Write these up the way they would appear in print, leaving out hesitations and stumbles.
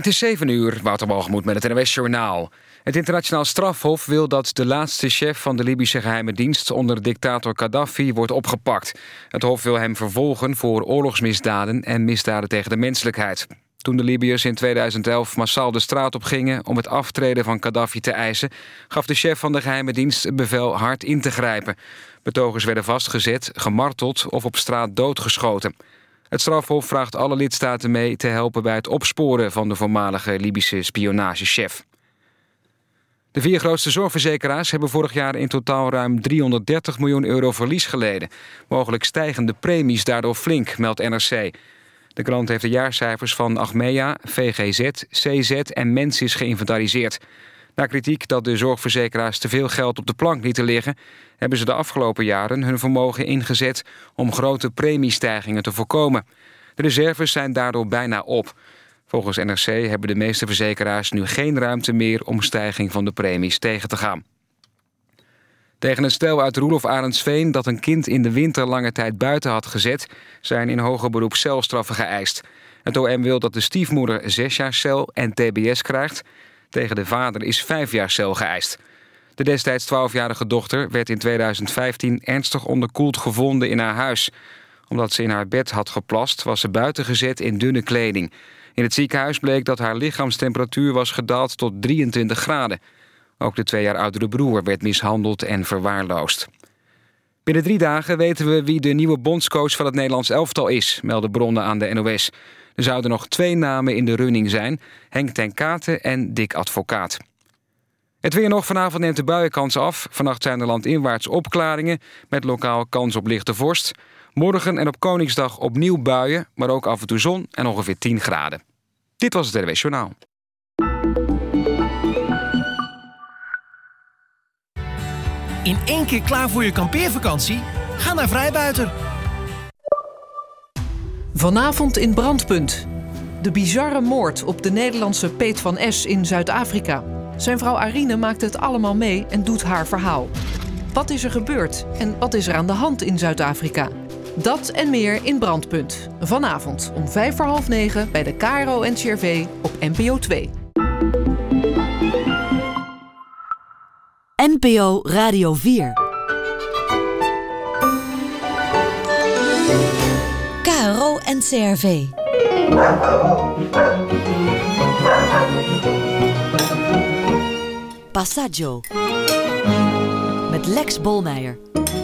Het is 7:00, Wouter Walgemoed met het NOS-journaal. Het internationaal strafhof wil dat de laatste chef van de Libische geheime dienst onder dictator Gaddafi wordt opgepakt. Het hof wil hem vervolgen voor oorlogsmisdaden en misdaden tegen de menselijkheid. Toen de Libiërs in 2011 massaal de straat op gingen om het aftreden van Gaddafi te eisen, gaf de chef van de geheime dienst het bevel hard in te grijpen. Betogers werden vastgezet, gemarteld of op straat doodgeschoten. Het strafhof vraagt alle lidstaten mee te helpen bij het opsporen van de voormalige Libische spionagechef. De 4 grootste zorgverzekeraars hebben vorig jaar in totaal ruim 330 miljoen euro verlies geleden. Mogelijk stijgen de premies daardoor flink, meldt NRC. De krant heeft de jaarcijfers van Achmea, VGZ, CZ en Mensis geïnventariseerd. Na kritiek dat de zorgverzekeraars te veel geld op de plank lieten liggen, hebben ze de afgelopen jaren hun vermogen ingezet om grote premiestijgingen te voorkomen. De reserves zijn daardoor bijna op. Volgens NRC hebben de meeste verzekeraars nu geen ruimte meer om stijging van de premies tegen te gaan. Tegen een stel uit Roelof Arendsveen dat een kind in de winter lange tijd buiten had gezet, zijn in hoger beroep celstraffen geëist. Het OM wil dat de stiefmoeder 6 jaar cel en tbs krijgt. Tegen de vader is 5 jaar cel geëist. De destijds 12-jarige dochter werd in 2015 ernstig onderkoeld gevonden in haar huis. Omdat ze in haar bed had geplast, was ze buiten gezet in dunne kleding. In het ziekenhuis bleek dat haar lichaamstemperatuur was gedaald tot 23 graden. Ook de 2 jaar oudere broer werd mishandeld en verwaarloosd. Binnen 3 dagen weten we wie de nieuwe bondscoach van het Nederlands elftal is, melden bronnen aan de NOS. Er zouden nog 2 namen in de running zijn, Henk ten Katen en Dick Advocaat. Het weer nog, vanavond neemt de buienkans af. Vannacht zijn er landinwaarts opklaringen met lokaal kans op lichte vorst. Morgen en op Koningsdag opnieuw buien, maar ook af en toe zon en ongeveer 10 graden. Dit was het NOS Journaal. In 1 keer klaar voor je kampeervakantie? Ga naar Vrijbuiter. Vanavond in Brandpunt. De bizarre moord op de Nederlandse Peet van S in Zuid-Afrika. Zijn vrouw Arine maakt het allemaal mee en doet haar verhaal. Wat is er gebeurd en wat is er aan de hand in Zuid-Afrika? Dat en meer in Brandpunt. Vanavond om 9:05 bij de KRO-NCRV op NPO 2. NPO Radio 4. KRO-NCRV. Passaggio. Met Lex Bolmeijer.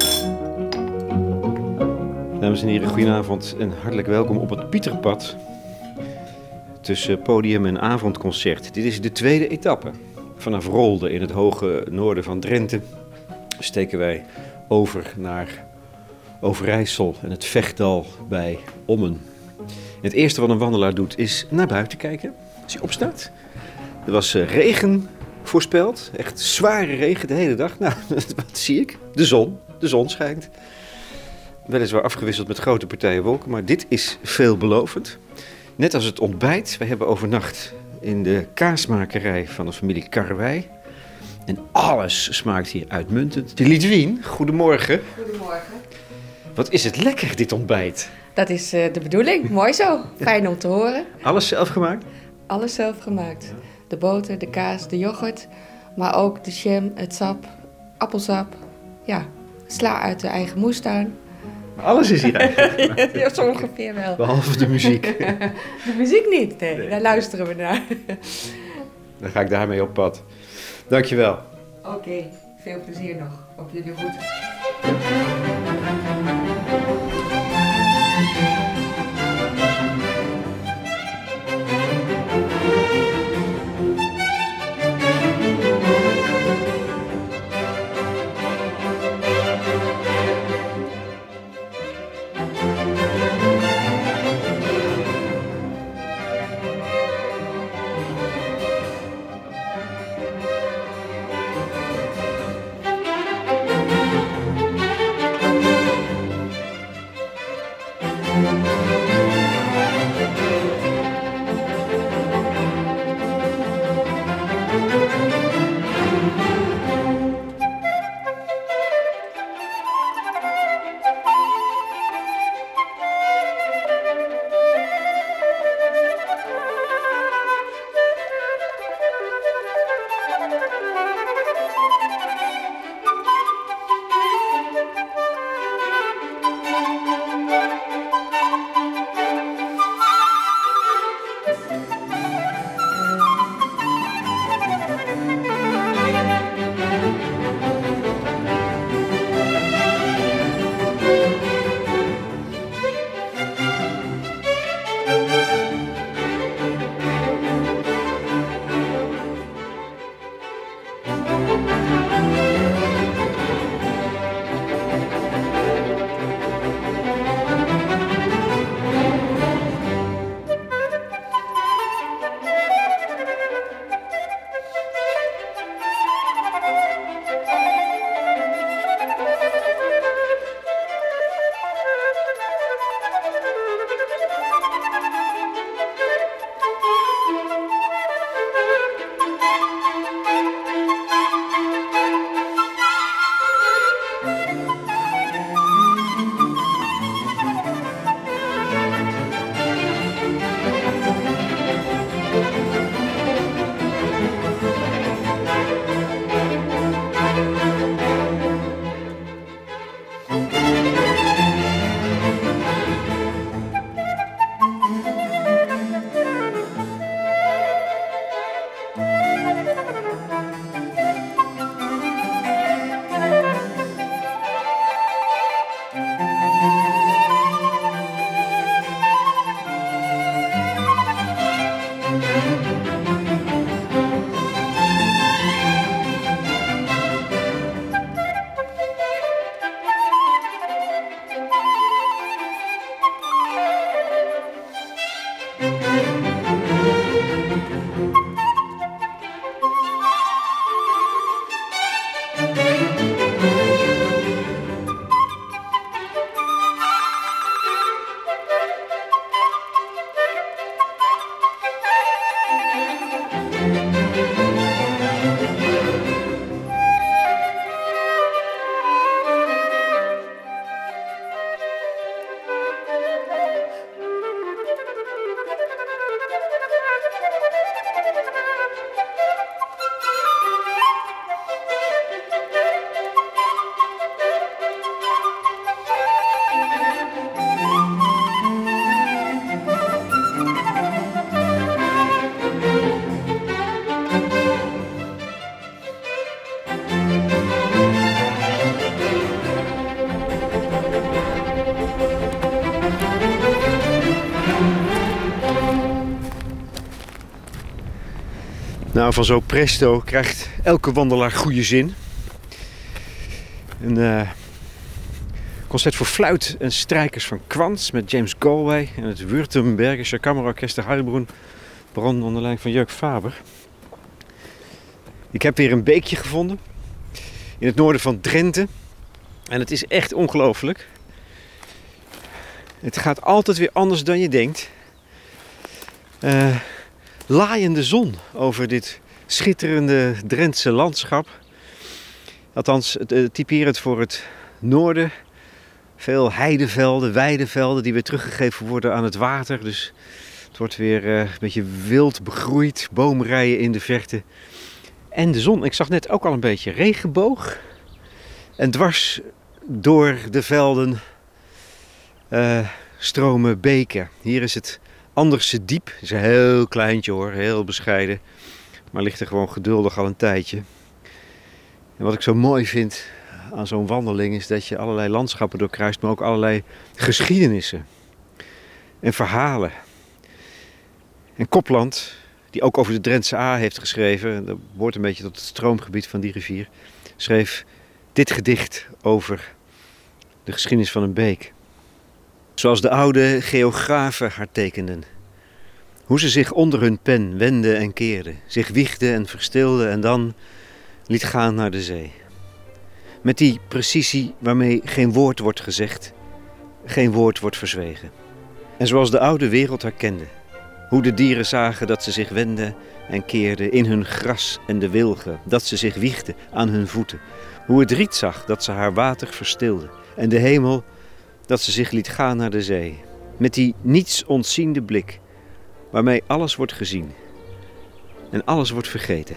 Dames en heren, goedenavond en hartelijk welkom op het Pieterpad. Tussen podium en avondconcert. Dit is de 2e etappe. Vanaf Rolde in het hoge noorden van Drenthe steken wij over naar Overijssel en het Vechtdal bij Ommen. Het eerste wat een wandelaar doet is naar buiten kijken als hij opstaat. Er was regen voorspeld, echt zware regen de hele dag. Nou, wat zie ik? De zon schijnt. Weliswaar afgewisseld met grote partijen wolken, maar dit is veelbelovend. Net als het ontbijt, wij hebben overnacht in de kaasmakerij van de familie Karwei. En alles smaakt hier uitmuntend. Lidwien, goedemorgen. Goedemorgen. Wat is het lekker, dit ontbijt. Dat is de bedoeling. Mooi zo. Fijn om te horen. Alles zelf gemaakt? Alles zelf gemaakt. De boter, de kaas, de yoghurt. Maar ook de jam, het sap, appelsap. Ja, sla uit de eigen moestuin. Alles is hier eigenlijk. Ja, zo ongeveer wel. Behalve de muziek. De muziek niet, nee. Daar luisteren we naar. Dan ga ik daarmee op pad. Dankjewel. Oké, veel plezier nog. Op jullie route. Nou, van zo presto krijgt elke wandelaar goede zin. Een concert voor fluit en strijkers van Quantz met James Galway en het Württembergische Kammerorkester Heilbronn onder leiding van Jörg Faber. Ik heb weer een beekje gevonden in het noorden van Drenthe en het is echt ongelooflijk. Het gaat altijd weer anders dan je denkt. Laaiende zon over dit schitterende Drentse landschap. Althans, typerend voor het noorden. Veel heidevelden, weidevelden die weer teruggegeven worden aan het water. Dus het wordt weer een beetje wild begroeid. Boomrijen in de verte. En de zon, ik zag net ook al een beetje regenboog. En dwars door de velden stromen beken. Hier is het Anderse Diep. Het is een heel kleintje hoor, heel bescheiden. Maar ligt er gewoon geduldig al een tijdje. En wat ik zo mooi vind aan zo'n wandeling is dat je allerlei landschappen doorkruist, maar ook allerlei geschiedenissen en verhalen. En Copland, die ook over de Drentse Aa heeft geschreven, dat behoort een beetje tot het stroomgebied van die rivier, schreef dit gedicht over de geschiedenis van een beek. Zoals de oude geografen haar tekenden. Hoe ze zich onder hun pen wenden en keerden, zich wiegden en verstilden en dan liet gaan naar de zee. Met die precisie waarmee geen woord wordt gezegd, geen woord wordt verzwegen. En zoals de oude wereld haar kende, hoe de dieren zagen dat ze zich wenden en keerden in hun gras en de wilgen, dat ze zich wiegden aan hun voeten. Hoe het riet zag dat ze haar water verstilde en de hemel dat ze zich liet gaan naar de zee. Met die niets ontziende blik waarmee alles wordt gezien en alles wordt vergeten.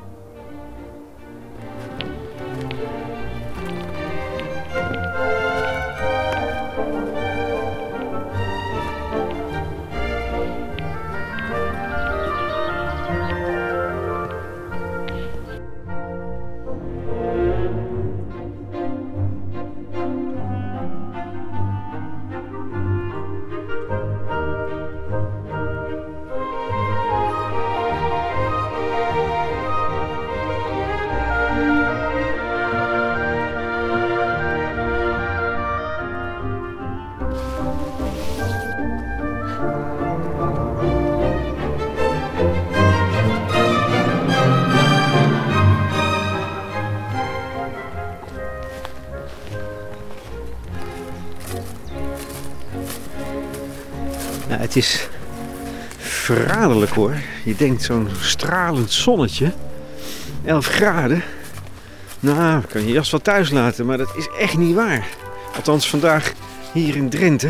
Nou, het is verraderlijk hoor. Je denkt zo'n stralend zonnetje. 11 graden. Nou, kan je jas wel thuis laten, maar dat is echt niet waar. Althans vandaag hier in Drenthe.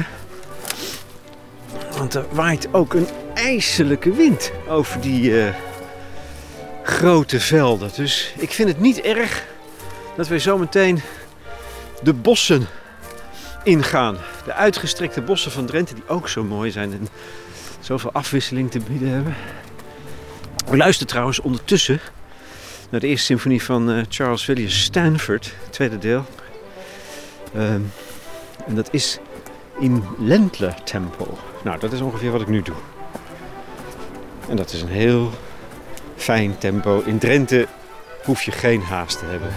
Want er waait ook een ijselijke wind over die grote velden. Dus ik vind het niet erg dat we zometeen de bossen ingaan. De uitgestrekte bossen van Drenthe, die ook zo mooi zijn en zoveel afwisseling te bieden hebben. We luisteren trouwens ondertussen naar de eerste symfonie van Charles Williams Stanford, het tweede deel. En dat is in Ländler Tempo. Nou, dat is ongeveer wat ik nu doe. En dat is een heel fijn tempo. In Drenthe hoef je geen haast te hebben.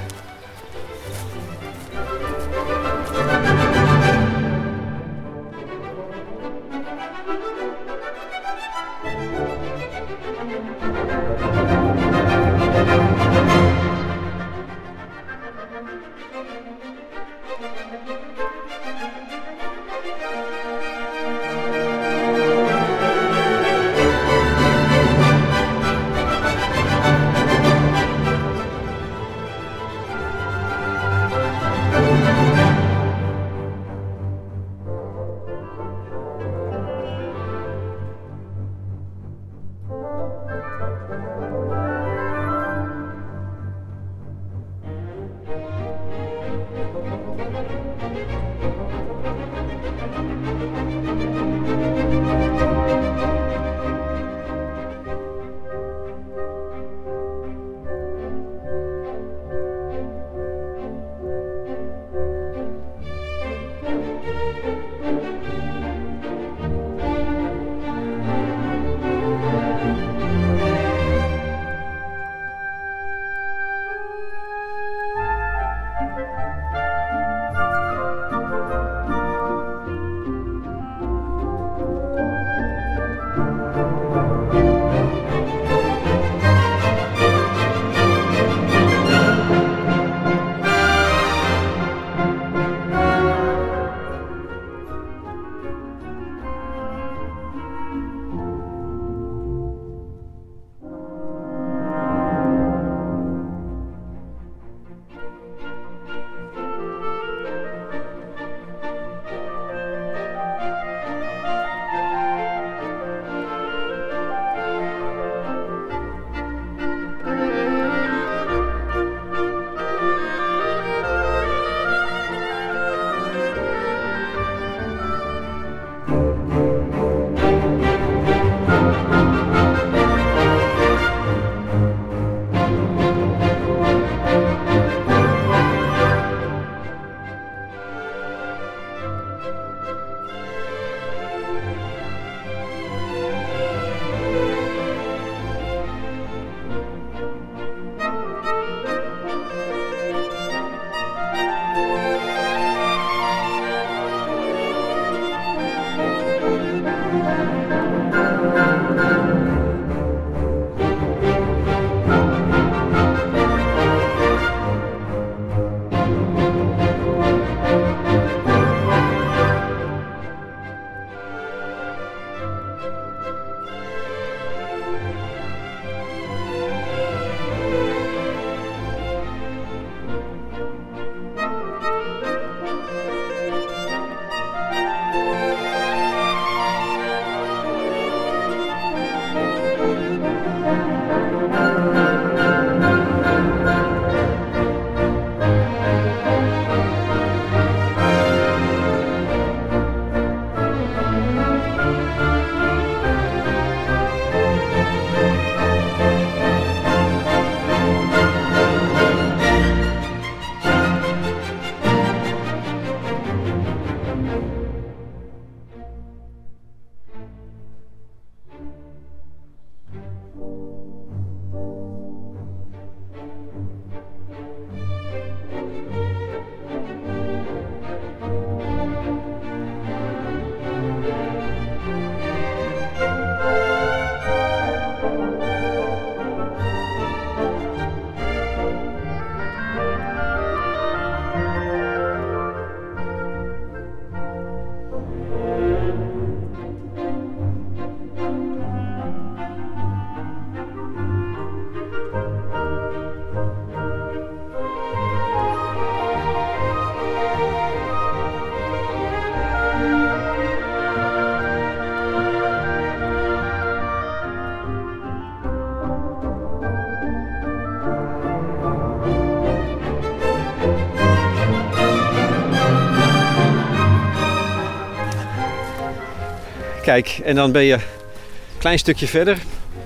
Kijk, en dan ben je een klein stukje verder.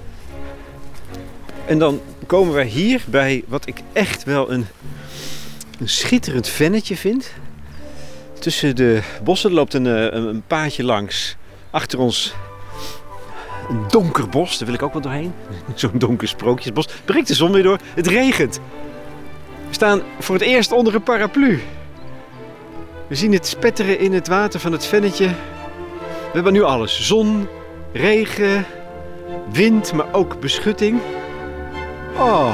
En dan komen we hier bij wat ik echt wel een schitterend vennetje vind. Tussen de bossen loopt een paadje langs. Achter ons Een donker bos, daar wil ik ook wel doorheen. Zo'n donker sprookjesbos. Breekt de zon weer door. Het regent. We staan voor het eerst onder een paraplu. We zien het spetteren in het water van het vennetje. We hebben nu alles. Zon, regen, wind, maar ook beschutting. Oh.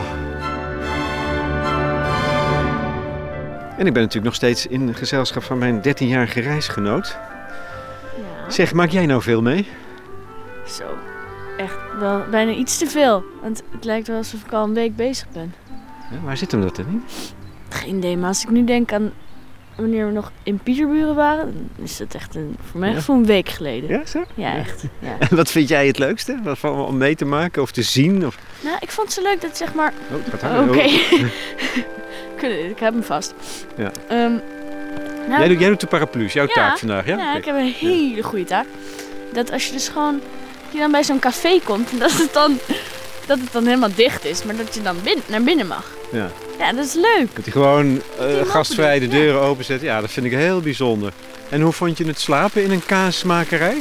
En ik ben natuurlijk nog steeds in gezelschap van mijn 13-jarige reisgenoot. Ja. Zeg, maak jij nou veel mee? Zo. Echt wel bijna iets te veel. Want het lijkt wel alsof ik al een week bezig ben. Ja, waar zit hem dat dan in? Geen idee, maar als ik nu denk aan wanneer we nog in Pieterburen waren, dan is dat echt voor mij echt een week geleden. Ja, zo? Ja, echt. Ja. En wat vind jij het leukste? Om mee te maken of te zien? Of... Nou, ik vond het zo leuk dat zeg maar... Oh, het gaat harder. Oké. Oh. Ik heb hem vast. Ja. Nou, Jij doet de paraplu's, jouw taak vandaag, ja? Ja, ik heb een hele goede taak. Dat als je dus gewoon je dan bij zo'n café komt en dat het dan helemaal dicht is, maar dat je dan naar binnen mag. Ja. Ja, dat is leuk. Dat hij gewoon gastvrij de deuren openzet. Ja, dat vind ik heel bijzonder. En hoe vond je het slapen in een kaasmakerij?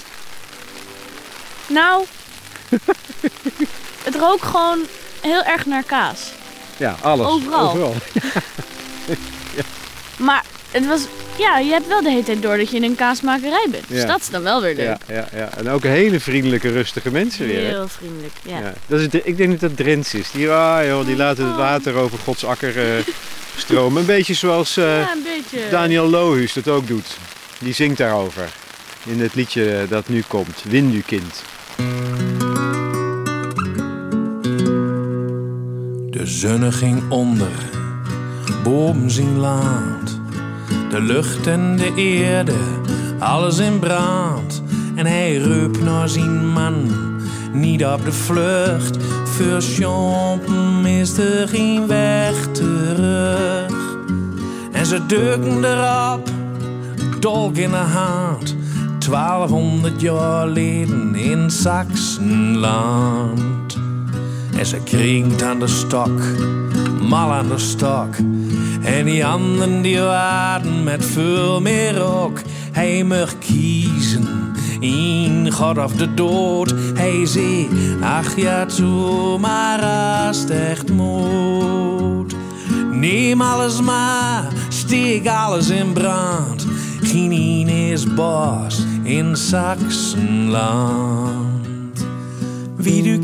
Nou, het rook gewoon heel erg naar kaas. Ja, alles. Overal. Ja. Maar het was... Ja, je hebt wel de hele tijd door dat je in een kaasmakerij bent. Dus dat is dan wel weer leuk. Ja. En ook hele vriendelijke, rustige mensen weer. Heel vriendelijk, ja. Dat is ik denk dat dat Drents is. Die laten het water over Gods akker stromen. Een beetje zoals een beetje... Daniel Lohuus dat ook doet. Die zingt daarover. In het liedje dat nu komt. Windukind. De zon ging onder, boven zijn land. De lucht en de aarde, alles in brand. En hij roept naar zijn man, niet op de vlucht. Voor Champen is er geen weg terug. En ze duiken erop, dolk in de hand. 1200 jaar geleden in Saxenland. En ze kringt aan de stok, mal aan de stok. En die anderen die waren met veel meer ook. Hij mag kiezen, in God of de dood. Hij zei, ach ja, toe maar als het echt moet. Neem alles maar, steek alles in brand. Geen is bos in Saxenland. Wie du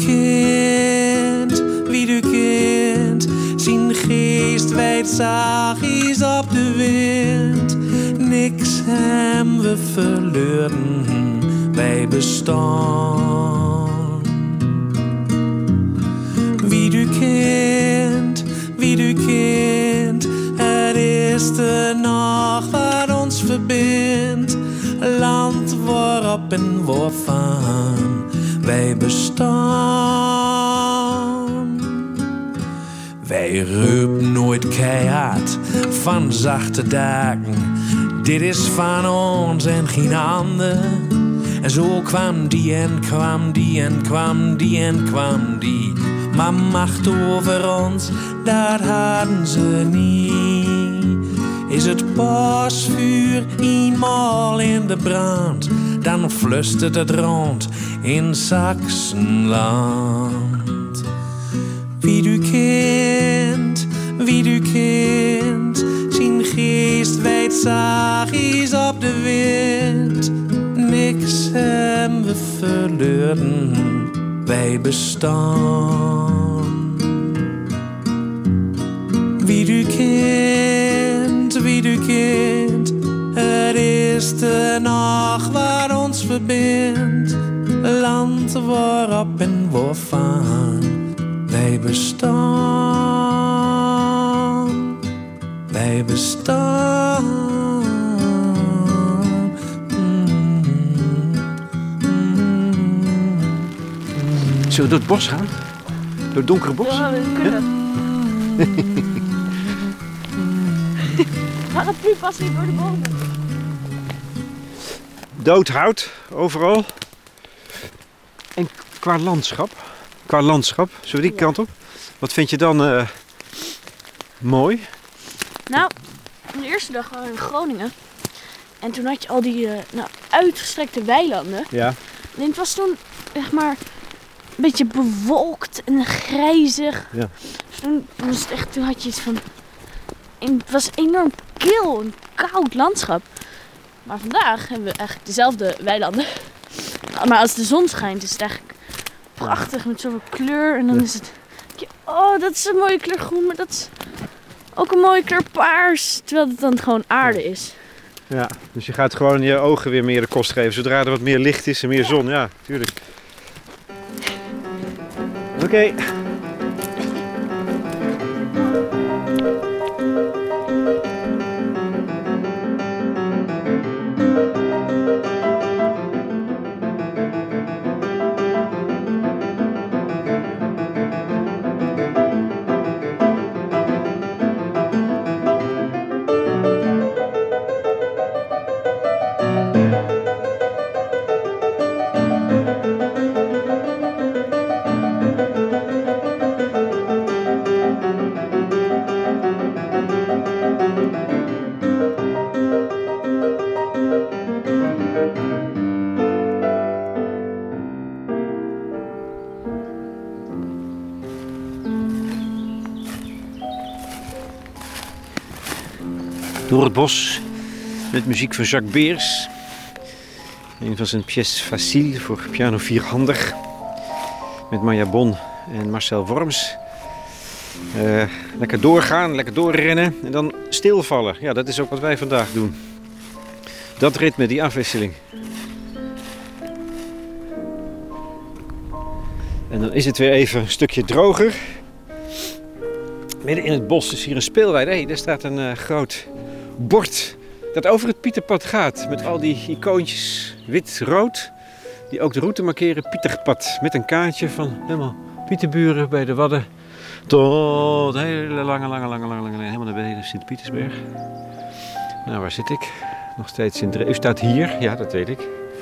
kent, zijn geest wijd zachtjes op de wind. Niks hem we verloren, wij bestaan. Wie du kent, het is de nacht wat ons verbindt. Land waarop en waarvan wij bestaan. Wij roepen nooit keihard van zachte dagen. Dit is van ons en geen ander. En zo kwam die en kwam die en kwam die en kwam die. Maar macht over ons, dat hadden ze niet. Is het bosvuur eenmaal in de brand, dan flustert het rond in Saxenland. Wie du kent, zijn geest wijd zachtjes op de wind. Niks hem we verloren, wij bestaan. Wie du kent, het is de nacht wat ons verbindt. Land waarop en waarvan wij bestaan. Wij bestaan. Zullen we door het bos gaan? Door het donkere bos? Ja, we kunnen. Paraplu past niet door de bomen. Dood hout, overal. En qua landschap, zullen we die kant op? Wat vind je dan mooi? Nou, de eerste dag waren we in Groningen. En toen had je al die uitgestrekte weilanden. Ja. En het was toen zeg maar, een beetje bewolkt en grijzig. Ja. Toen had je iets van... Het was enorm kil, een koud landschap. Maar vandaag hebben we eigenlijk dezelfde weilanden. Maar als de zon schijnt is het eigenlijk prachtig met zoveel kleur. En dan is het... Oh, dat is een mooie kleur groen, maar dat is ook een mooie kleur paars. Terwijl het dan gewoon aarde is. Ja, dus je gaat gewoon je ogen weer meer de kost geven. Zodra er wat meer licht is en meer zon. Ja, tuurlijk. Oké. Door het bos met muziek van Jacques Beers. Een van zijn pièces faciles voor piano vierhandig. Met Maya Bon en Marcel Worms. Lekker doorgaan, lekker doorrennen en dan stilvallen. Ja, dat is ook wat wij vandaag doen. Dat ritme, die afwisseling. En dan is het weer even een stukje droger. Midden in het bos is hier een speelweide. Hé, daar staat een groot bord dat over het Pieterpad gaat. Met al die icoontjes wit-rood. Die ook de route markeren. Pieterpad. Met een kaartje van helemaal Pieterburen bij de Wadden. Tot hele lange, helemaal naar beneden Sint-Pietersberg. Nou, waar zit ik? Nog steeds in Drenthe. U staat hier, ja, dat weet ik.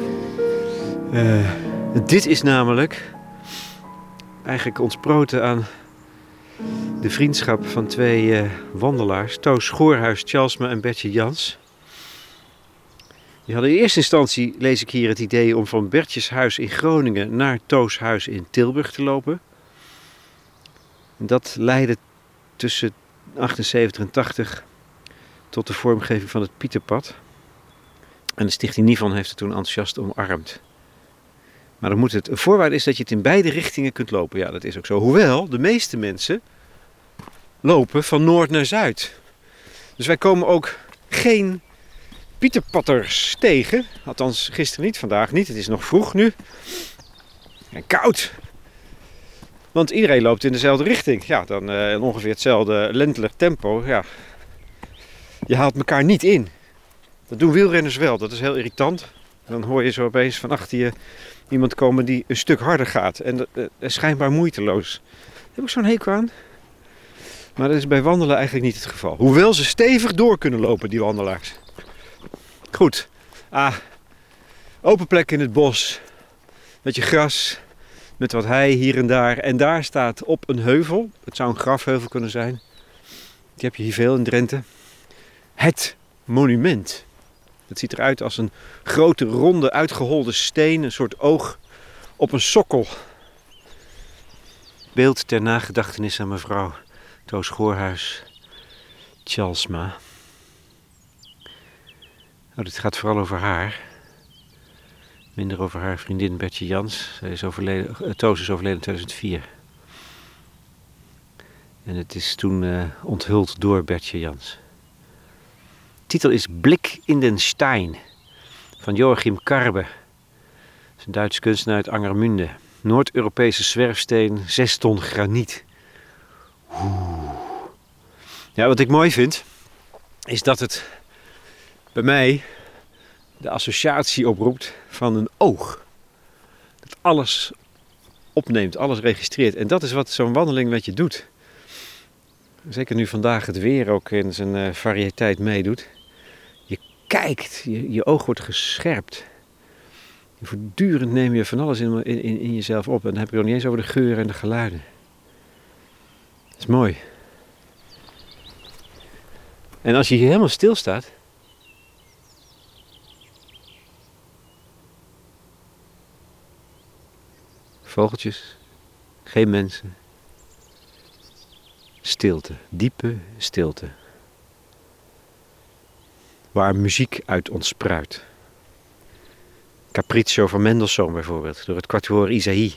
Dit is namelijk eigenlijk ontsproten aan de vriendschap van twee wandelaars. Toos Schoorhuis, Tjalsma en Bertje Jans. Die hadden in eerste instantie, lees ik hier, het idee om van Bertjes huis in Groningen naar Toos huis in Tilburg te lopen. En dat leidde tussen 78 en 80 tot de vormgeving van het Pieterpad. En de stichting Nivon heeft het toen enthousiast omarmd. Maar dan moet het, een voorwaarde is dat je het in beide richtingen kunt lopen. Ja, dat is ook zo. Hoewel de meeste mensen lopen van noord naar zuid. Dus wij komen ook geen Pieterpadders tegen. Althans, gisteren niet, vandaag niet. Het is nog vroeg nu. En koud. Want iedereen loopt in dezelfde richting. Ja, dan ongeveer hetzelfde lentelig tempo. Ja. Je haalt elkaar niet in. Dat doen wielrenners wel. Dat is heel irritant. Dan hoor je zo opeens van achter je iemand komen die een stuk harder gaat. En dat is schijnbaar moeiteloos. Daar heb ik zo'n hekel aan. Maar dat is bij wandelen eigenlijk niet het geval. Hoewel ze stevig door kunnen lopen, die wandelaars. Goed. Open plek in het bos. Met je gras. Met wat hei hier en daar. En daar staat op een heuvel. Het zou een grafheuvel kunnen zijn. Die heb je hier veel in Drenthe. Het monument. Het ziet eruit als een grote, ronde, uitgeholde steen. Een soort oog op een sokkel. Beeld ter nagedachtenis aan mevrouw Toos Schoorhuis, Tjalsma. Oh, dit gaat vooral over haar. Minder over haar vriendin Bertje Jans. Zij is overleden, Toos is overleden in 2004. En het is toen onthuld door Bertje Jans. De titel is Blik in den Stein van Joachim Karbe. Dat is een Duits kunstenaar uit Angermünde. Noord-Europese zwerfsteen, 6 ton graniet. Ja, wat ik mooi vind, is dat het bij mij de associatie oproept van een oog. Dat alles opneemt, alles registreert. En dat is wat zo'n wandeling met je doet. Zeker nu vandaag het weer ook in zijn variëteit meedoet. Je kijkt, je oog wordt gescherpt. Voortdurend neem je van alles in jezelf op. En dan heb ik het nog niet eens over de geuren en de geluiden. Dat is mooi. En als je hier helemaal stilstaat. Vogeltjes. Geen mensen. Stilte. Diepe stilte. Waar muziek uit ontspruit. Capriccio van Mendelssohn bijvoorbeeld. Door het Quatuor Isaïe.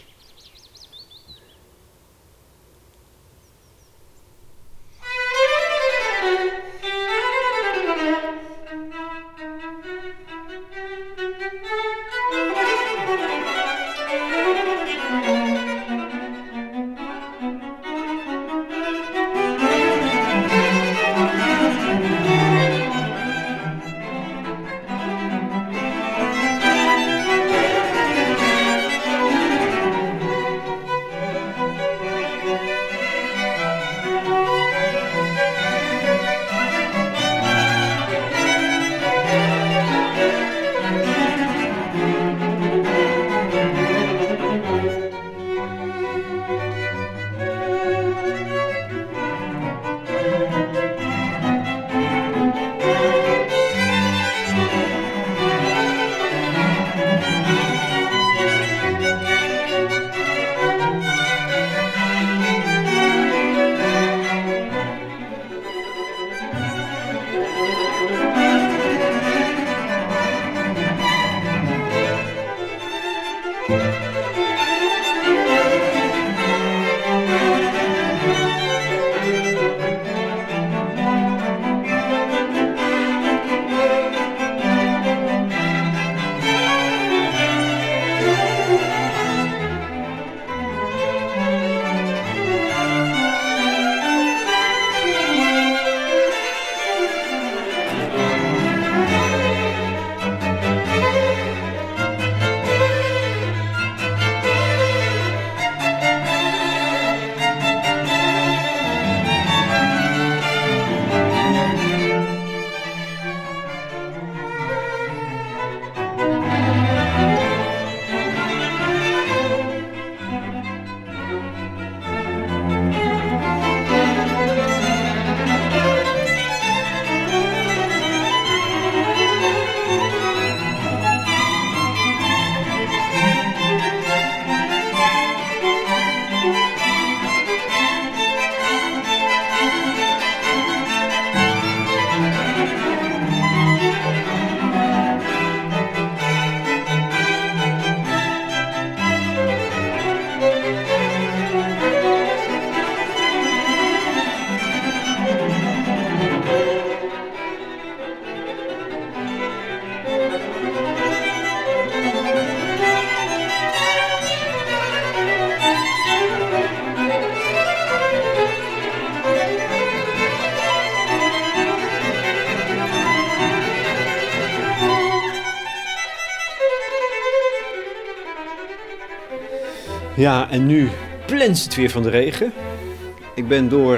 Ja, en nu plenst het weer van de regen. Ik ben door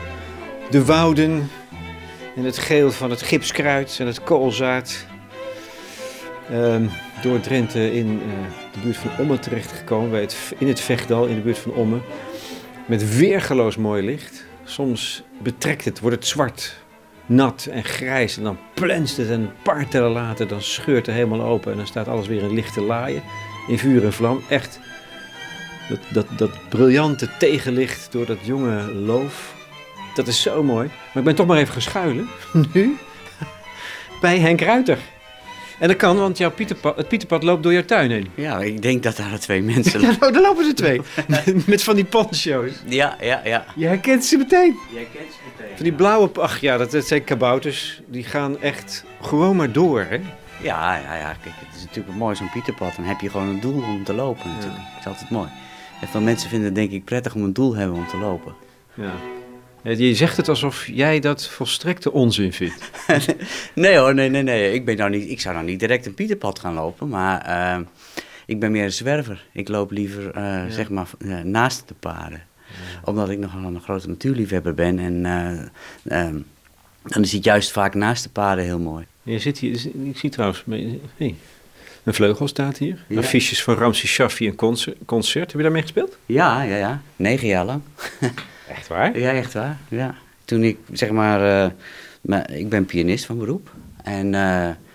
de wouden en het geel van het gipskruid en het koolzaad door Drenthe in de buurt van Ommen terechtgekomen, in het Vechtdal, in de buurt van Ommen. Met weergeloos mooi licht. Soms wordt het zwart, nat en grijs en dan plenst het en een paar tellen later dan scheurt het helemaal open en dan staat alles weer in lichte laaien, in vuur en vlam. Echt dat briljante tegenlicht door dat jonge loof, dat is zo mooi. Maar ik ben toch maar even gaan schuilen, nu, bij Henk Ruiter. En dat kan, want het Pieterpad loopt door jouw tuin heen. Ja, ik denk dat daar 2 mensen lopen. Ja, daar lopen ze 2. Met van die poncho's. Ja. Je herkent ze meteen. Je herkent ze meteen. Van die blauwe, dat zijn kabouters. Die gaan echt gewoon maar door, hè? Ja. Kijk, het is natuurlijk mooi zo'n Pieterpad. Dan heb je gewoon een doel om te lopen natuurlijk. Dat is altijd mooi. En veel mensen vinden het denk ik prettig om een doel te hebben om te lopen. Ja. Je zegt het alsof jij dat volstrekte onzin vindt. Nee hoor, nee. Ik zou nou niet direct een Pieterpad gaan lopen, maar ik ben meer een zwerver. Ik loop liever zeg maar naast de paden. Ja. Omdat ik nogal een grote natuurliefhebber ben en dan is het juist vaak naast de paden heel mooi. Je zit hier, ik zie trouwens, een vleugel staat hier. Ja. Affiches van Ramses Shaffi en concert. Heb je daarmee gespeeld? Ja. 9 jaar lang. Echt waar? Ja, echt waar. Ja. Toen ik, zeg maar, ik ben pianist van beroep. En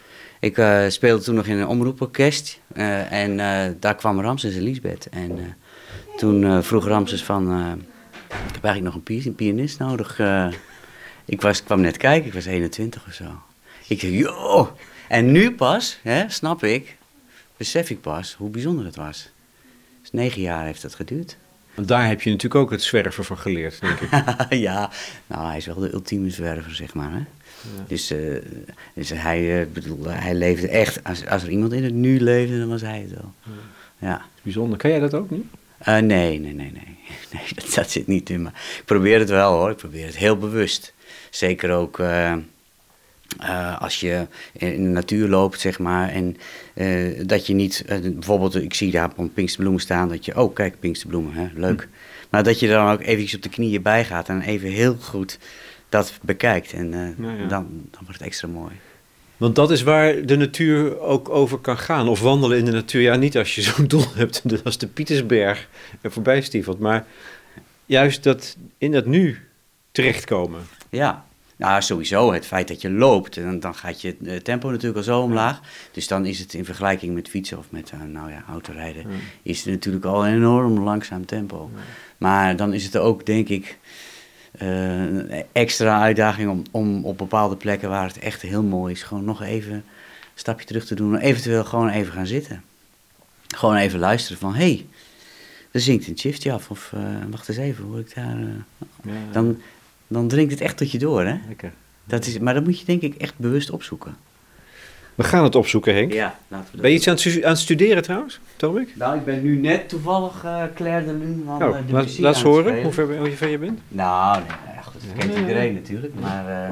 ik speelde toen nog in een omroeporkest. En daar kwam Ramses en Liesbeth. En Toen vroeg Ramses van, ik heb eigenlijk nog een pianist nodig. Ik kwam net kijken, ik was 21 of zo. Ik dacht, joh! En nu pas, besef ik pas hoe bijzonder het was. Dus 9 jaar heeft dat geduurd. Want daar heb je natuurlijk ook het zwerven van geleerd, denk ik. Ja, nou hij is wel de ultieme zwerver, zeg maar. Hè? Ja. Dus hij leefde echt, als er iemand in het nu leefde, dan was hij het wel. Ja. Bijzonder. Kan jij dat ook niet? Nee, dat zit niet in me. Ik probeer het wel hoor, ik probeer het heel bewust. Zeker ook als je in de natuur loopt, zeg maar, en dat je niet, bijvoorbeeld, ik zie daar op pinksterbloemen staan, dat je, kijk, pinksterbloemen, hè, leuk. Maar dat je dan ook eventjes op de knieën bij gaat en even heel goed dat bekijkt en dan wordt het extra mooi. Want dat is waar de natuur ook over kan gaan. Of wandelen in de natuur. Ja, niet als je zo'n doel hebt als de Pietersberg er voorbij stiefelt. Maar juist dat in dat nu terechtkomen. Ja, nou sowieso het feit dat je loopt. En dan gaat je tempo natuurlijk al zo omlaag. Dus dan is het in vergelijking met fietsen of met autorijden. Is het natuurlijk al een enorm langzaam tempo. Maar dan is het ook, denk ik, een extra uitdaging om op bepaalde plekken waar het echt heel mooi is, gewoon nog even een stapje terug te doen. Eventueel gewoon even gaan zitten. Gewoon even luisteren van, hé, er zingt een shiftje af. Of wacht eens even, hoor ik daar... Dan dringt het echt tot je door, hè? Lekker. Maar dat moet je denk ik echt bewust opzoeken. We gaan het opzoeken, Henk. Ja, laten we dat ben je iets aan het studeren trouwens, Torbeck? Nou, ik ben nu net toevallig Claire de Lune van de muziek laat eens horen spelen. hoe ver je bent. Nou, goed, dat kent iedereen natuurlijk, maar...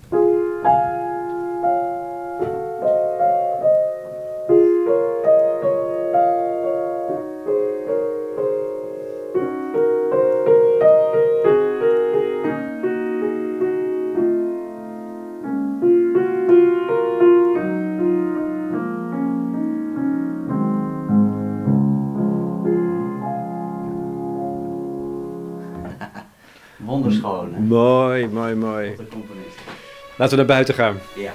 Wonderschoon. Hè? Mooi. Laten we naar buiten gaan. Ja.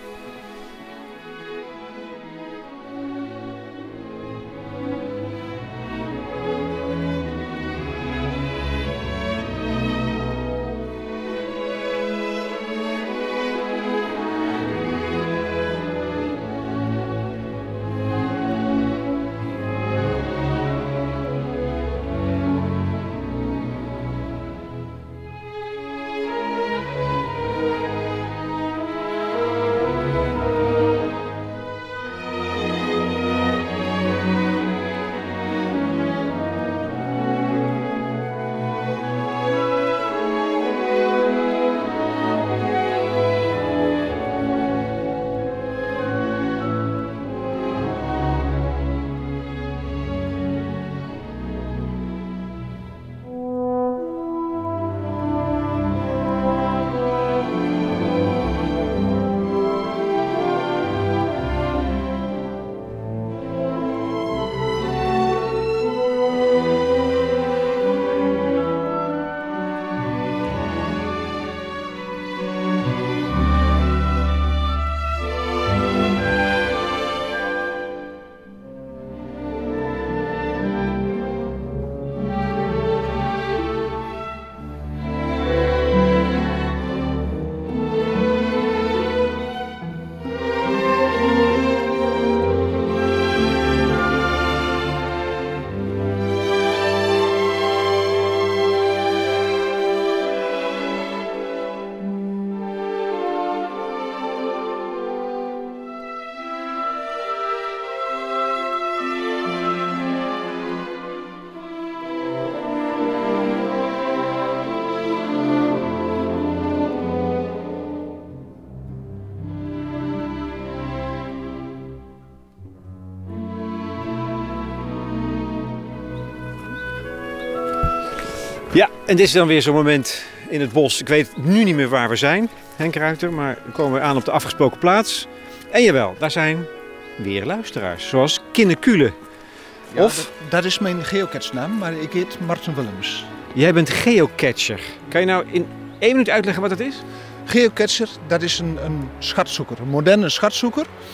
Ja, en dit is dan weer zo'n moment in het bos. Ik weet nu niet meer waar we zijn, Henk Ruiter, maar we komen aan op de afgesproken plaats. En jawel, daar zijn weer luisteraars, zoals Kinnekule. Ja, of... dat is mijn geocache-naam, maar ik heet Martin Willems. Jij bent geocacher. Kan je nou in 1 minuut uitleggen wat dat is? Geocacher, dat is een schatzoeker, een moderne schatzoeker.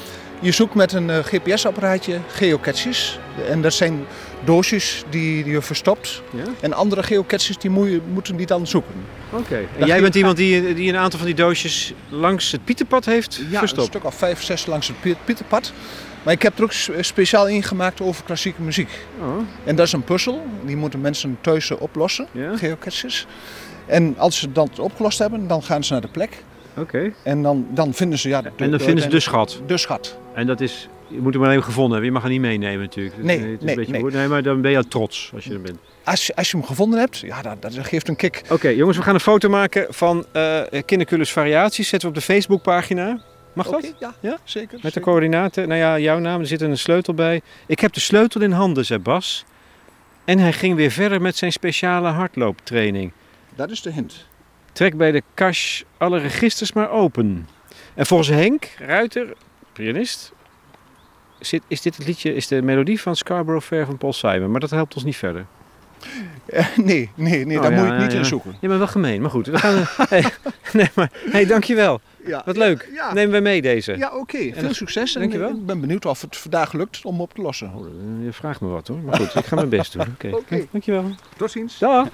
Je zoekt met een GPS-apparaatje geocaches. En dat zijn doosjes die je verstopt. Ja? En andere geocaches die moeten die dan zoeken. Oké. En jij bent iemand die een aantal van die doosjes langs het Pieterpad heeft verstopt? Een stuk of 5, 6 langs het Pieterpad. Maar ik heb er ook speciaal ingemaakt over klassieke muziek. Oh. En dat is een puzzel. Die moeten mensen thuis oplossen, geocaches. En als ze dat opgelost hebben, dan gaan ze naar de plek. Oké. En dan vinden ze vinden ze de schat. De schat. En dat is, je moet hem maar even gevonden hebben. Je mag hem niet meenemen natuurlijk. Nee, maar dan ben je trots als je er bent. Als je hem gevonden hebt, dat geeft een kick. Oké, jongens, we gaan een foto maken van Kinderculus Variaties. Zetten we op de Facebookpagina. Mag dat? Ja, zeker. Met de coördinaten. Nou ja, jouw naam, er zit een sleutel bij. Ik heb de sleutel in handen, zei Bas. En hij ging weer verder met zijn speciale hardlooptraining. Dat is de hint. Trek bij de cache alle registers maar open. En volgens Henk Ruiter, pianist, is dit het liedje, is de melodie van Scarborough Fair van Paul Simon. Maar dat helpt ons niet verder. Nee, daar moet je niet in zoeken. Je bent wel gemeen, maar goed. We gaan, hey, dankjewel. Ja, wat leuk. Ja. Nemen we mee deze. Ja, oké. Veel succes. Dankjewel. Ik ben benieuwd of het vandaag lukt om op te lossen. Je vraagt me wat hoor. Maar goed, ik ga mijn best doen. Oké. Dankjewel. Tot ziens. Dag.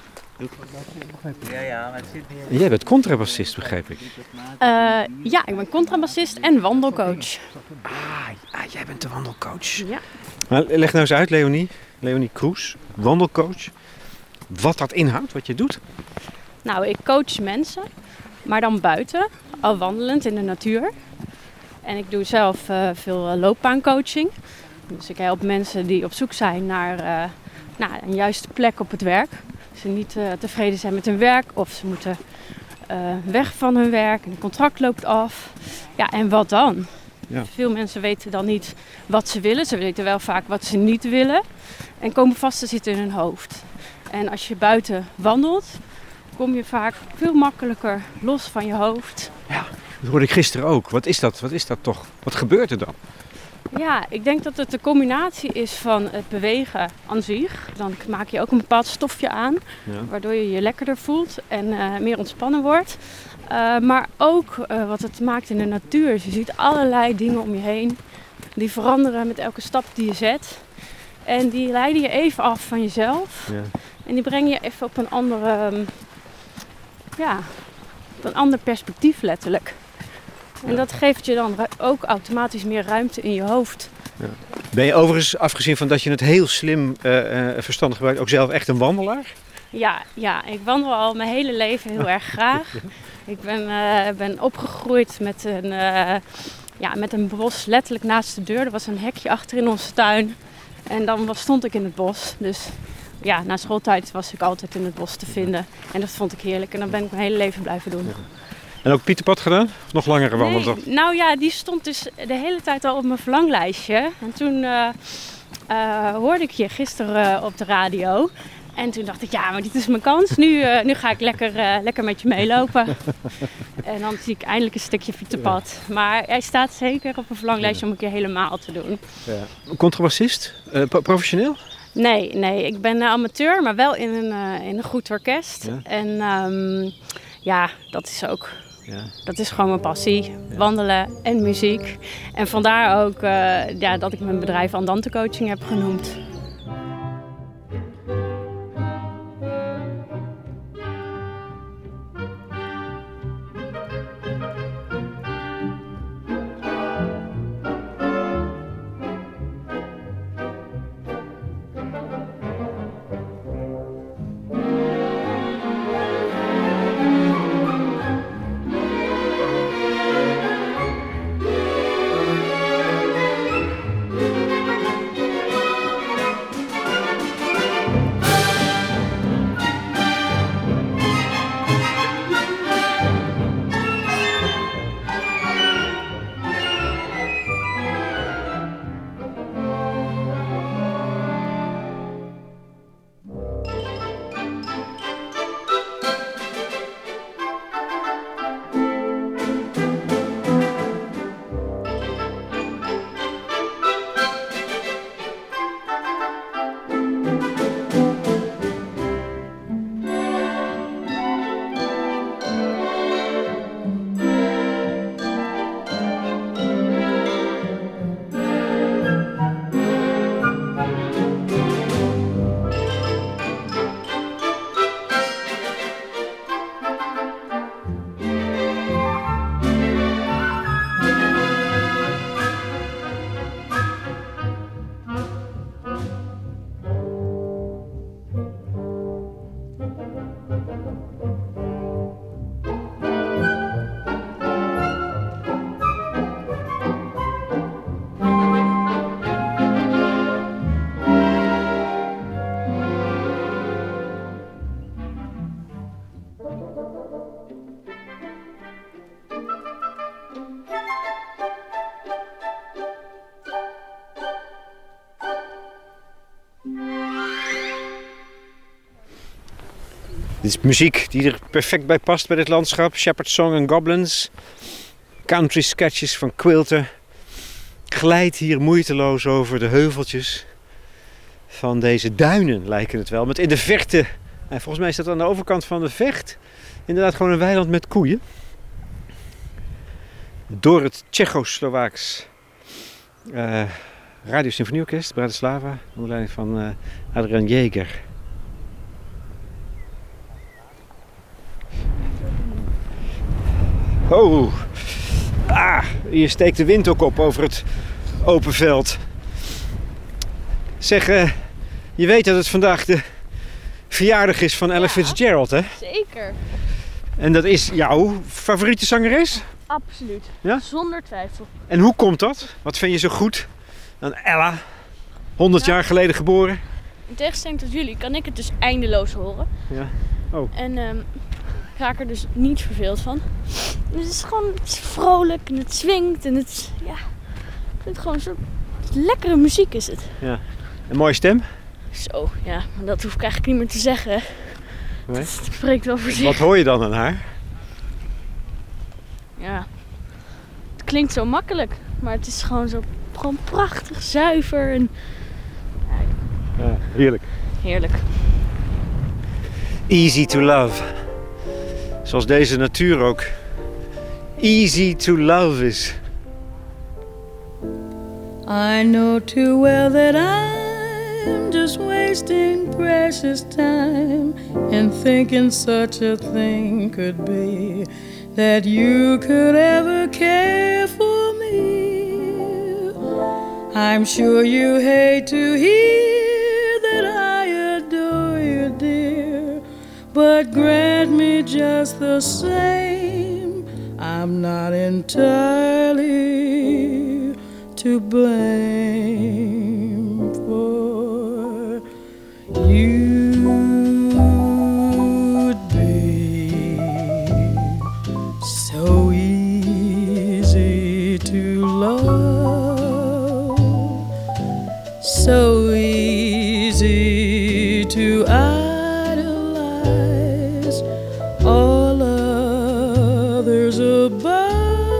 Jij bent contrabassist, begrijp ik. Ja, ik ben contrabassist en wandelcoach. Jij bent de wandelcoach. Ja. Maar leg nou eens uit, Leonie Kroes, wandelcoach. Wat dat inhoudt, wat je doet. Nou, ik coach mensen, maar dan buiten, al wandelend in de natuur. En ik doe zelf veel loopbaancoaching. Dus ik help mensen die op zoek zijn naar een juiste plek op het werk. Ze niet tevreden zijn met hun werk of ze moeten weg van hun werk en het contract loopt af. Ja, en wat dan? Ja. Veel mensen weten dan niet wat ze willen. Ze weten wel vaak wat ze niet willen en komen vast te zitten in hun hoofd. En als je buiten wandelt, kom je vaak veel makkelijker los van je hoofd. Ja, dat hoorde ik gisteren ook. Wat is dat toch? Wat gebeurt er dan? Ja, ik denk dat het de combinatie is van het bewegen aan zich. Dan maak je ook een bepaald stofje aan, waardoor je je lekkerder voelt en meer ontspannen wordt. Maar ook wat het maakt in de natuur. Dus je ziet allerlei dingen om je heen die veranderen met elke stap die je zet. En die leiden je even af van jezelf. Ja. En die brengen je even op een ander perspectief letterlijk. En dat geeft je dan ook automatisch meer ruimte in je hoofd. Ja. Ben je overigens, afgezien van dat je het heel slim verstandig gebruikt, ook zelf echt een wandelaar? Ja, ik wandel al mijn hele leven heel erg graag. Ik ben opgegroeid met een bos letterlijk naast de deur. Er was een hekje achter in onze tuin. En dan stond ik in het bos. Dus ja, na schooltijd was ik altijd in het bos te vinden. En dat vond ik heerlijk. En dan ben ik mijn hele leven blijven doen. Ja. En ook Pieterpad gedaan? Of nog langer gewandeld? Nee, nou ja, die stond dus de hele tijd al op mijn verlanglijstje. En toen hoorde ik je gisteren op de radio. En toen dacht ik, ja, maar dit is mijn kans. Nu ga ik lekker met je meelopen. En dan zie ik eindelijk een stukje Pieterpad. Ja. Maar hij staat zeker op een verlanglijstje om een keer helemaal te doen. Ja. Contrabassist? Professioneel? Nee, ik ben amateur, maar wel in een goed orkest. Ja. En dat is ook... Ja. Dat is gewoon mijn passie. Wandelen en muziek. En vandaar ook dat ik mijn bedrijf Andante Coaching heb genoemd. Dit is muziek die er perfect bij past bij dit landschap. Shepherd's Song en Goblins. Country sketches van Quilter. Glijdt hier moeiteloos over de heuveltjes van deze duinen, lijken het wel. Met in de verte, en volgens mij is dat aan de overkant van de Vecht, inderdaad gewoon een weiland met koeien. Door het Tsjechoslowaaks Radio Symfonieorkest, Bratislava, onder leiding van Adrian Jäger. Oh, hier steekt de wind ook op over het open veld. Zeg, je weet dat het vandaag de verjaardag is van Ella Fitzgerald, hè? Zeker. En dat is jouw favoriete zangeres? Absoluut. Ja? Zonder twijfel. En hoe komt dat? Wat vind je zo goed aan Ella? 100 jaar geleden geboren. In tegenstelling tot jullie kan ik het dus eindeloos horen. Ja. Oh. En ik raak er dus niet verveeld van. Dus het is gewoon vrolijk en het swingt en het, ja, ik vind het gewoon zo lekkere muziek is het. Ja. Een mooie stem? Zo, ja, maar dat hoef ik eigenlijk niet meer te zeggen. Nee? Dat spreekt wel voor zich. Wat hoor je dan aan haar? Ja, het klinkt zo makkelijk, maar het is gewoon prachtig, zuiver en... Ja, heerlijk. Heerlijk. Easy to love. Zoals deze natuur ook easy to love is. I know too well that I'm just wasting precious time in thinking such a thing could be, that you could ever care for me. I'm sure you hate to hear that I adore you, dear, but grant me just the same, I'm not entirely to blame for you'd be so easy to love, so easy to idolize all others above.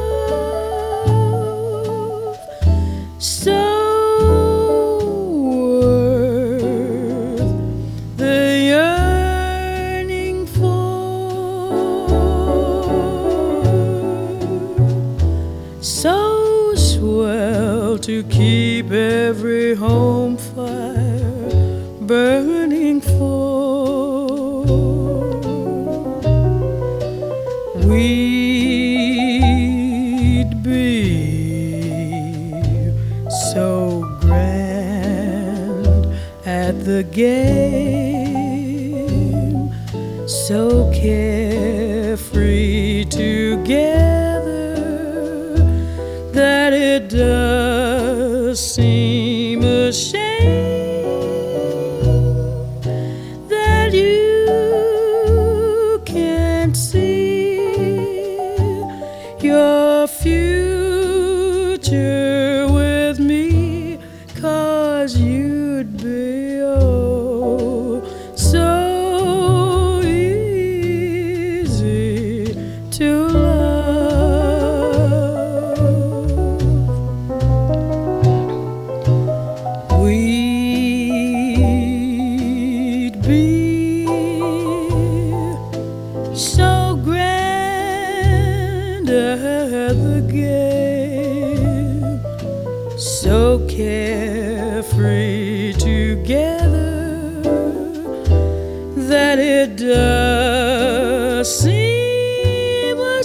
So worth the yearning for, so swell to keep every home fire burning for. We'd be so grand at the game, so carefree together, that it does seem a shame that you can't see your future with me, 'cause you'd be oh so easy to love. We'd be so grand at the game, so carefree together, that it does seem a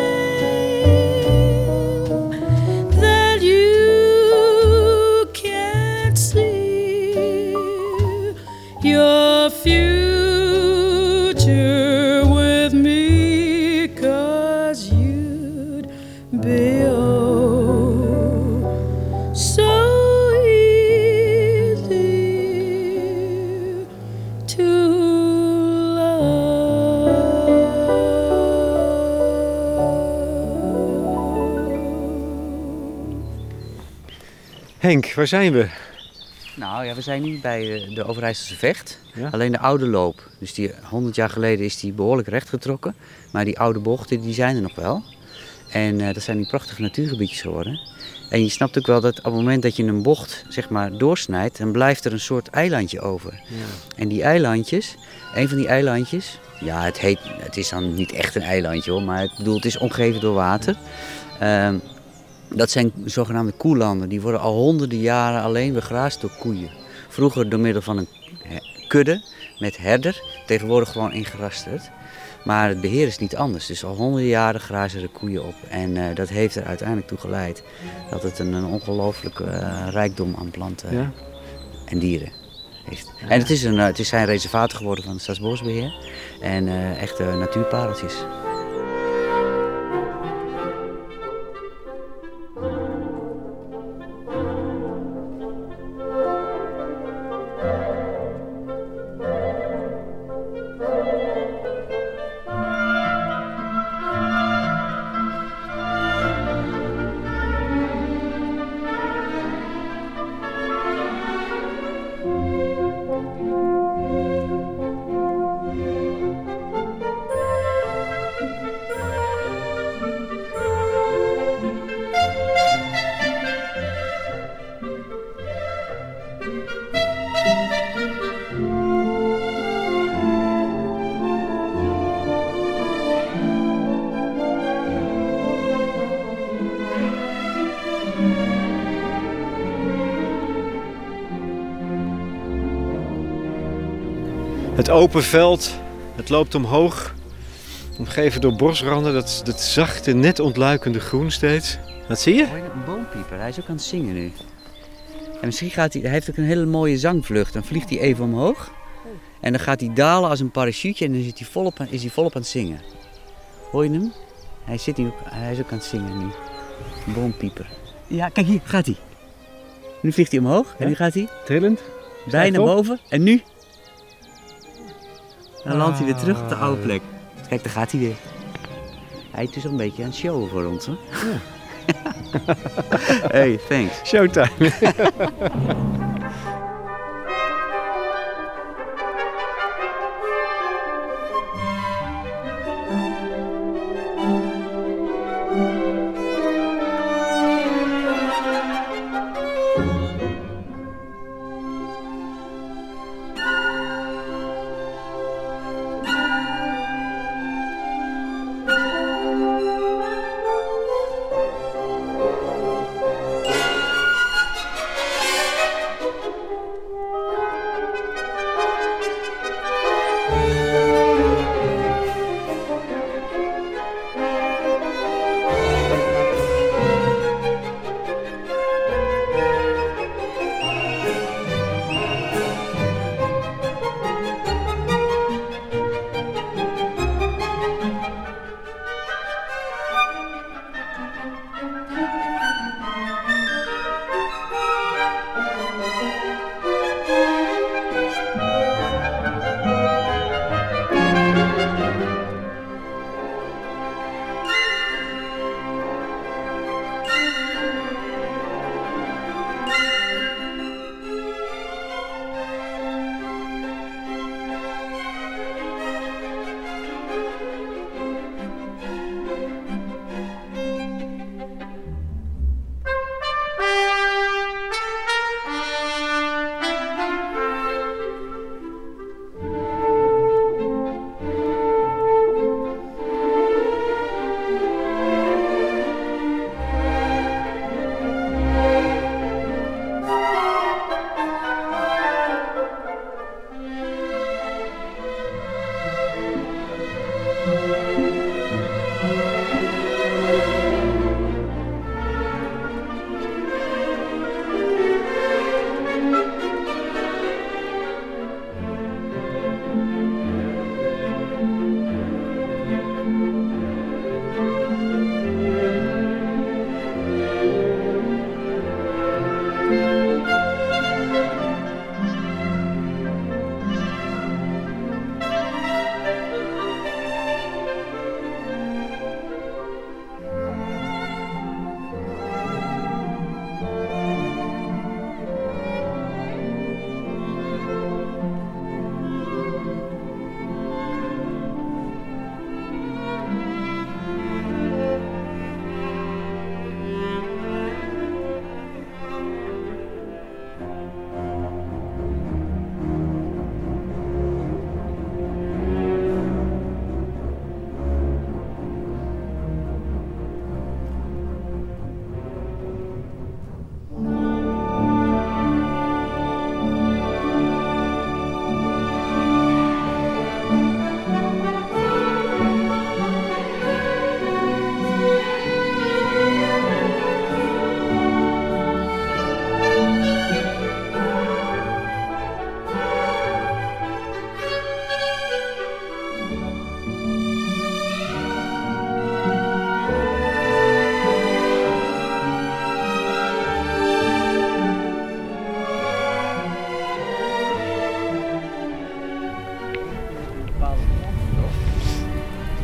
shame that you can't see your future here with me, 'cause you'd be oh so easy to Henk, waar zijn we? Nou ja, we zijn nu bij de Overijsselse Vecht. Ja? Alleen de oude loop. Dus 100 jaar geleden is die behoorlijk rechtgetrokken. Maar die oude bochten, die zijn er nog wel. En dat zijn die prachtige natuurgebiedjes geworden. En je snapt ook wel dat op het moment dat je een bocht zeg maar doorsnijdt, dan blijft er een soort eilandje over. Ja. En die eilandjes, een van die eilandjes, ja het is dan niet echt een eilandje hoor, maar het is omgeven door water. Dat zijn zogenaamde koelanden. Die worden al honderden jaren alleen begraasd door koeien. Vroeger door middel van een kudde met herder, tegenwoordig gewoon ingerasterd. Maar het beheer is niet anders. Dus al honderden jaren grazen de koeien op. En dat heeft er uiteindelijk toe geleid dat het een ongelooflijke rijkdom aan planten en dieren heeft. Ja. En het zijn reservaten geworden van het Staatsbosbeheer. En echte natuurpareltjes. Het open veld, het loopt omhoog, omgeven door bosranden, dat zachte, net ontluikende groen steeds. Wat zie je? Hoor je een boompieper? Hij is ook aan het zingen nu. En misschien hij heeft ook een hele mooie zangvlucht. Dan vliegt hij even omhoog en dan gaat hij dalen als een parachute en dan is hij volop aan het zingen. Hoor je hem? Hij is ook aan het zingen nu. Een boompieper. Ja, kijk hier, gaat hij. Nu vliegt hij omhoog en nu gaat hij. Trillend. Bijna boven en nu. Dan landt hij weer terug op de oude plek. Kijk, daar gaat hij weer. Hij is een beetje aan het showen voor ons, hè? Ja. Hey, thanks. Showtime.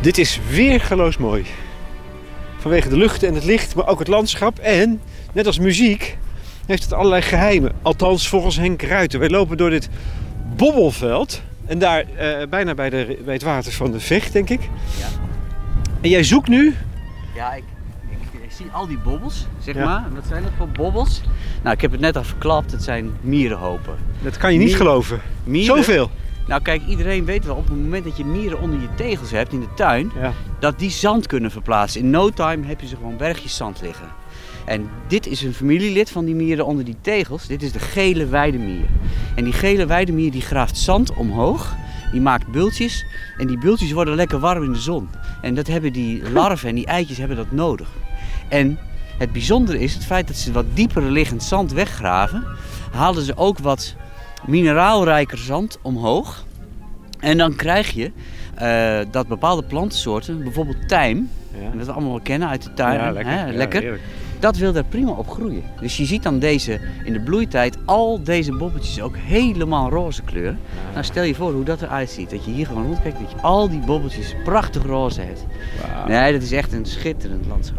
Dit is weergeloos mooi. Vanwege de lucht en het licht, maar ook het landschap. En, net als muziek, heeft het allerlei geheimen. Althans, volgens Henk Ruiter. Wij lopen door dit bobbelveld. En daar bijna bij het water van de Vecht, denk ik. Ja. En jij zoekt nu? Ja, ik zie al die bobbels, zeg maar. Wat zijn dat voor bobbels? Nou, ik heb het net al verklapt. Het zijn mierenhopen. Dat kan je niet geloven. Mieren? Zoveel? Nou kijk, iedereen weet wel op het moment dat je mieren onder je tegels hebt in de tuin, dat die zand kunnen verplaatsen. In no time heb je ze gewoon bergjes zand liggen. En dit is een familielid van die mieren onder die tegels. Dit is de gele weidemier. En die gele weidemier die graaft zand omhoog, die maakt bultjes en die bultjes worden lekker warm in de zon. En dat hebben die larven en die eitjes hebben dat nodig. En het bijzondere is het feit dat ze wat dieper liggend zand weggraven, halen ze ook wat mineraalrijker zand omhoog. En dan krijg je dat bepaalde plantensoorten, bijvoorbeeld tijm, en dat we allemaal wel kennen uit de tuin, lekker. Dat wil daar prima op groeien. Dus je ziet dan in de bloeitijd al deze bobbeltjes ook helemaal roze kleur. Nou, stel je voor hoe dat eruit ziet. Dat je hier gewoon rondkijkt, dat je al die bobbeltjes prachtig roze hebt. Wow. Nee, dat is echt een schitterend landschap.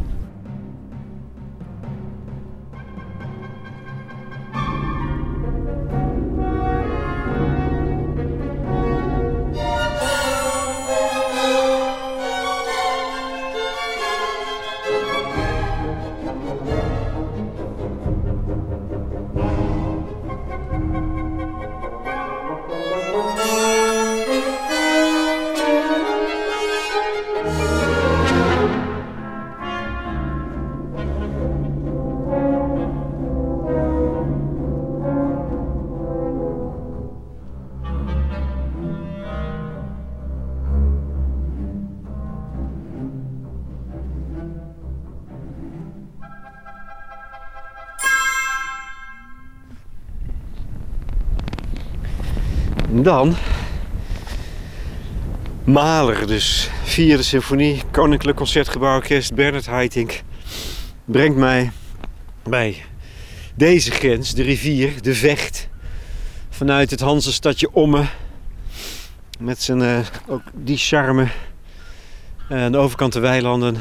Dan Mahler dus. 4e symfonie, Koninklijk Concertgebouworkest, Bernard Haitink brengt mij bij deze grens, de rivier, de Vecht, vanuit het Hansestadje Ommen, met zijn ook die charme, aan de overkant de weilanden.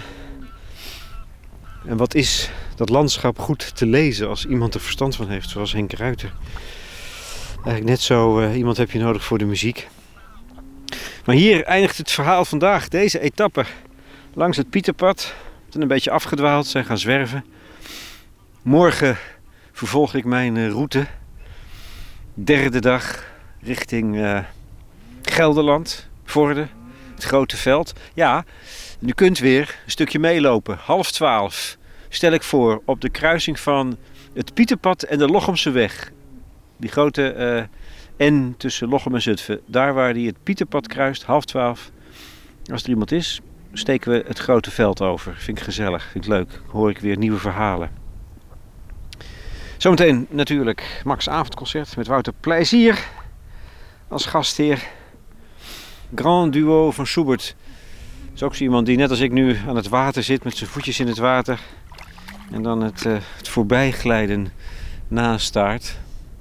En wat is dat landschap goed te lezen als iemand er verstand van heeft, zoals Henk Ruiter. Eigenlijk net zo iemand heb je nodig voor de muziek. Maar hier eindigt het verhaal vandaag. Deze etappe langs het Pieterpad. We zijn een beetje afgedwaald, zijn gaan zwerven. Morgen vervolg ik mijn route. 3e dag richting Gelderland, Vorden, het grote veld. Ja, u kunt weer een stukje meelopen. 11:30 stel ik voor op de kruising van het Pieterpad en de Lochemseweg. Die grote N tussen Lochem en Zutphen. Daar waar die het Pieterpad kruist, 11:30. Als er iemand is, steken we het grote veld over. Vind ik gezellig, vind ik leuk. Hoor ik weer nieuwe verhalen. Zometeen natuurlijk Max Avondconcert met Wouter Plezier als gastheer. Grand Duo van Schubert. Dat is ook zo iemand die net als ik nu aan het water zit met zijn voetjes in het water. En dan het voorbijglijden nastaart.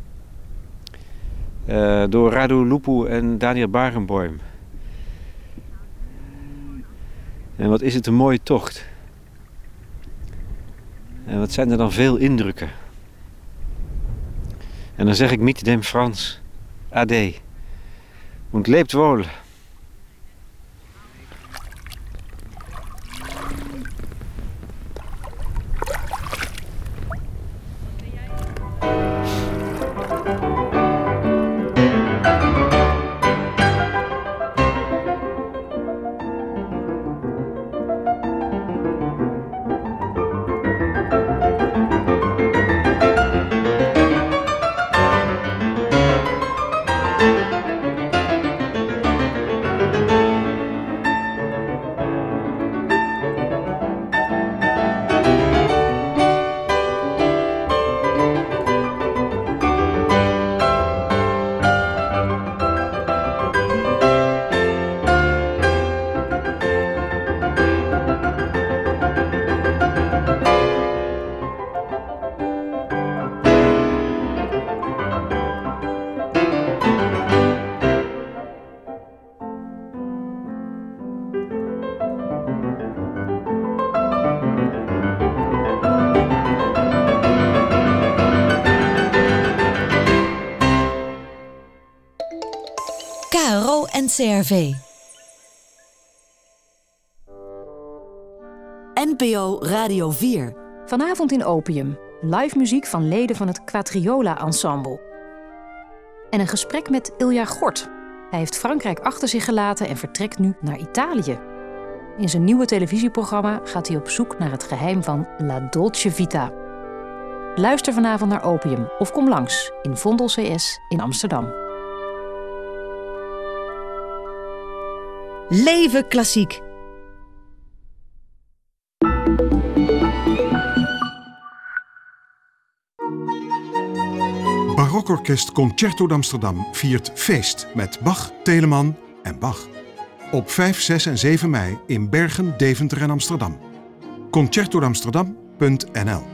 Door Radu Lupu en Daniel Barenboim. En wat is het een mooie tocht. En wat zijn er dan veel indrukken. En dan zeg ik mit dem Franz. Ade. Und lebt wohl. NCRV. NPO Radio 4. Vanavond in Opium. Live muziek van leden van het Quadriola Ensemble. En een gesprek met Ilja Gort. Hij heeft Frankrijk achter zich gelaten en vertrekt nu naar Italië. In zijn nieuwe televisieprogramma gaat hij op zoek naar het geheim van La Dolce Vita. Luister vanavond naar Opium of kom langs in Vondel CS in Amsterdam. Leven klassiek. Barokorkest Concerto d'Amsterdam viert feest met Bach, Telemann en Bach. Op 5, 6 en 7 mei in Bergen, Deventer en Amsterdam. concertodamsterdam.nl.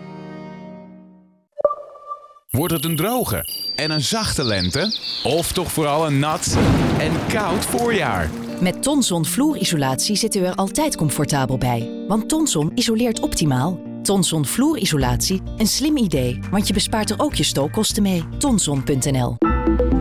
Wordt het een droge en een zachte lente? Of toch vooral een nat en koud voorjaar? Met Tonson vloerisolatie zitten we er altijd comfortabel bij. Want Tonson isoleert optimaal. Tonson vloerisolatie, een slim idee, want je bespaart er ook je stookkosten mee. Tonson.nl.